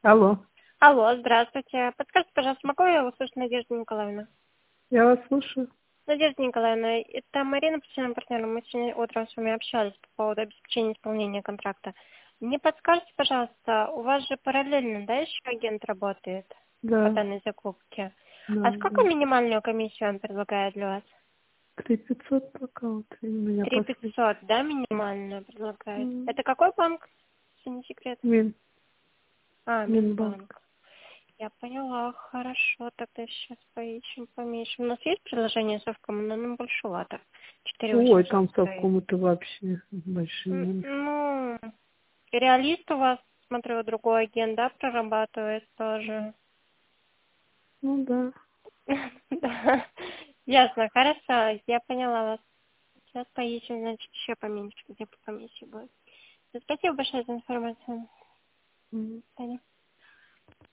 Алло, Алло, здравствуйте. Подскажите, пожалуйста, могу я услышать Надежду Николаевну? я вас слушаю. Надежда Николаевна, это Марина, постоянным партнером. Мы сегодня утром с вами общались по поводу обеспечения исполнения контракта. Не подскажите, пожалуйста, у вас же параллельно, да, еще агент работает по Да, данной закупке? да, А да. сколько минимальную комиссию он предлагает для вас? 3500 пока вот у меня Три последний. пятьсот, да, минимальную предлагает? М, Это какой банк, если не секрет? Мин, Минбанк. Минбанк. Я поняла, хорошо, тогда сейчас поищем, поменьше. У нас есть приложение Совком, но нам большевато. Ой, 4800 там стоит. совкомы-то вообще большие номер. Ну, реалист у вас, смотрю, другой агент, да, прорабатывает тоже. Ну да. Да. Ясно, хорошо, я поняла вас. Сейчас поищем, значит, еще поменьше, где по комиссии будет. Спасибо большое за информацию. М. Таня.